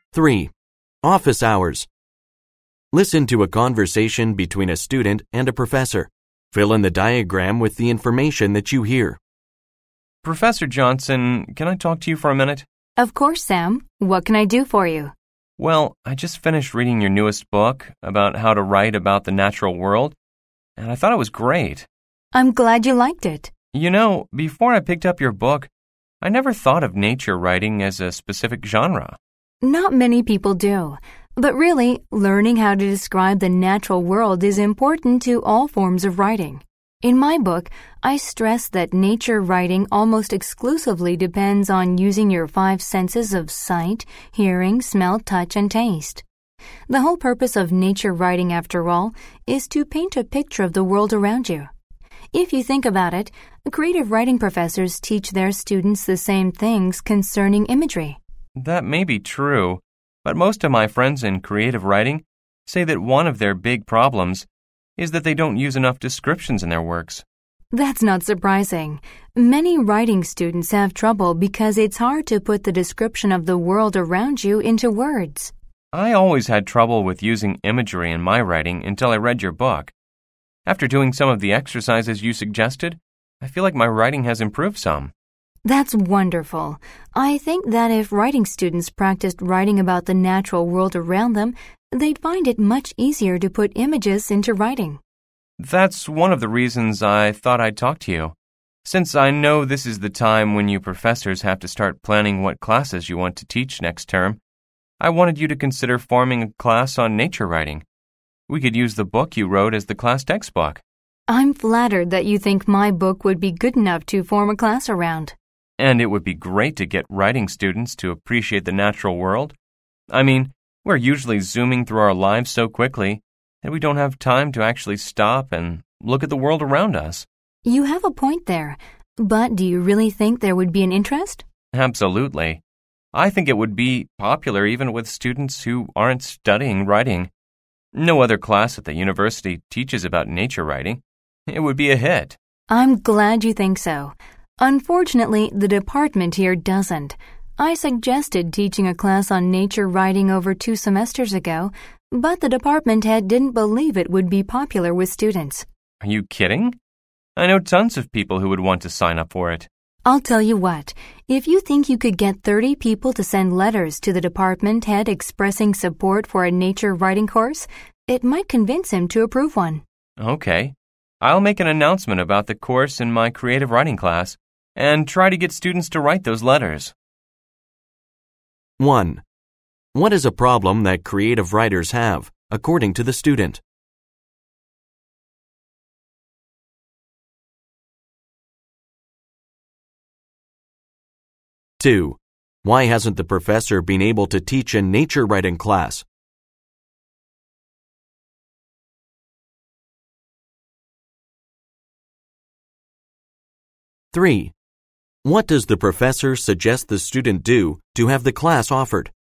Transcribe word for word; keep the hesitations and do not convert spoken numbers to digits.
three. Office hours. Listen to a conversation between a student and a professor. Fill in the diagram with the information that you hear. Professor Johnson, can I talk to you for a minute? Of course, Sam. What can I do for you? Well, I just finished reading your newest book about how to write about the natural world, and I thought it was great. I'm glad you liked it. You know, before I picked up your book, I never thought of nature writing as a specific genre. Not many people do. But really, learning how to describe the natural world is important to all forms of writing. In my book, I stress that nature writing almost exclusively depends on using your five senses of sight, hearing, smell, touch, and taste. The whole purpose of nature writing, after all, is to paint a picture of the world around you. If you think about it, creative writing professors teach their students the same things concerning imagery. That may be true, but most of my friends in creative writing say that one of their big problems is that they don't use enough descriptions in their works. That's not surprising. Many writing students have trouble because it's hard to put the description of the world around you into words. I always had trouble with using imagery in my writing until I read your book. After doing some of the exercises you suggested, I feel like my writing has improved some. That's wonderful. I think that if writing students practiced writing about the natural world around them, they'd find it much easier to put images into writing. That's one of the reasons I thought I'd talk to you. Since I know this is the time when you professors have to start planning what classes you want to teach next term, I wanted you to consider forming a class on nature writing. We could use the book you wrote as the class textbook. I'm flattered that you think my book would be good enough to form a class around. And it would be great to get writing students to appreciate the natural world. I mean, we're usually zooming through our lives so quickly that we don't have time to actually stop and look at the world around us. You have a point there, but do you really think there would be an interest? Absolutely. I think it would be popular even with students who aren't studying writing. No other class at the university teaches about nature writing. It would be a hit. I'm glad you think so. Unfortunately, the department here doesn't. I suggested teaching a class on nature writing over two semesters ago, but the department head didn't believe it would be popular with students. Are you kidding? I know tons of people who would want to sign up for it. I'll tell you what, if you think you could get thirty people to send letters to the department head expressing support for a nature writing course, it might convince him to approve one. Okay. I'll make an announcement about the course in my creative writing class and try to get students to write those letters. one. What is a problem that creative writers have, according to the student? two. Why hasn't the professor been able to teach a nature writing class? three. What does the professor suggest the student do to have the class offered?